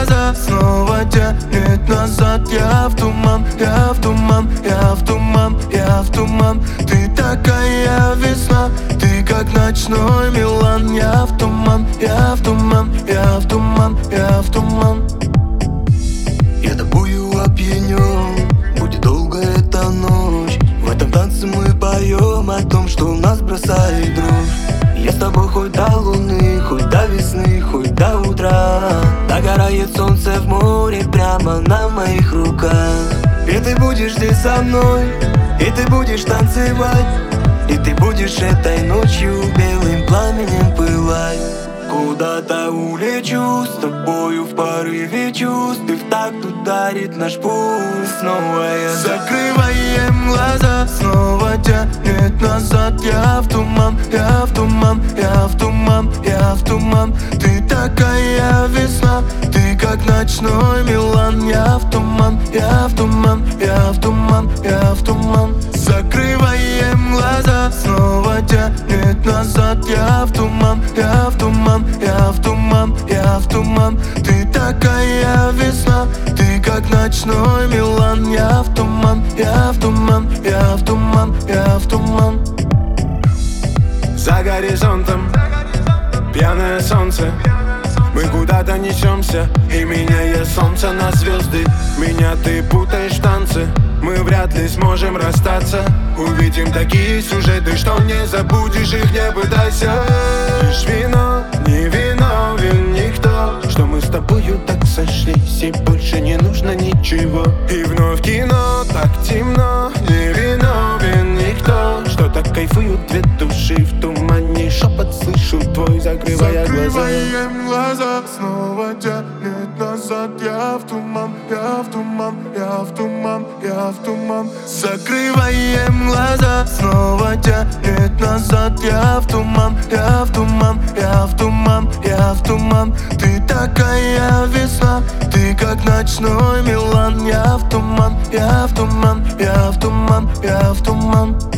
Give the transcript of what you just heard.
глаза снова тянет назад. Я в туман, я в туман, я в туман, я в туман. Ты такая весна, ты как ночной Милан. Я в туман, я в туман, я в туман, я в туман. Я тобою опьянен, будет долго эта ночь. В этом танце мы поем о том, что нас бросает дрожь. Я с тобой хоть до луны, хоть до весны, хоть до утра. Догорает солнце в море прямо на моих руках. И ты будешь здесь со мной, и ты будешь танцевать, и ты будешь этой ночью белым пламенем пылать. Куда-то улечу с тобою в порыве чувств, и в такт ударит наш пульс. Снова я закрываем глаза, снова тянет назад. Я в туман, я в туман, я в туман, я в туман. Ты такая весна, ты как ночной Милан. Я в туман, я в туман, я в туман, я в туман. Закрываем глаза, снова тянет назад. Я в туман, я в туман, я в туман, я в туман. Ты такая весна, ты как ночной Милан. Я в туман, я в туман, я в туман, я в туман. За горизонтом пьяное солнце, мы куда-то несемся, и меняя солнце на звезды. Меня ты путаешь в танце, мы вряд ли сможем расстаться. Увидим такие сюжеты, что не забудешь их, не пытайся. Лишь вино, не виновен никто, что мы с тобою так сошлись, и больше не нужно ничего. И вновь кино, так темно, не виновен никто, что так кайфуют две души в тумане. Шепот слышу твой, закрывая глаза. Закрываем глаза, снова тянет назад. Я в туман, я в туман, я в туман, я в туман. Закрываем глаза, снова тянет назад. Я в туман, я в туман, я в туман, я в туман. Ты такая весна, ты как ночной Милан. Я в туман, я в туман, я в туман, я в туман.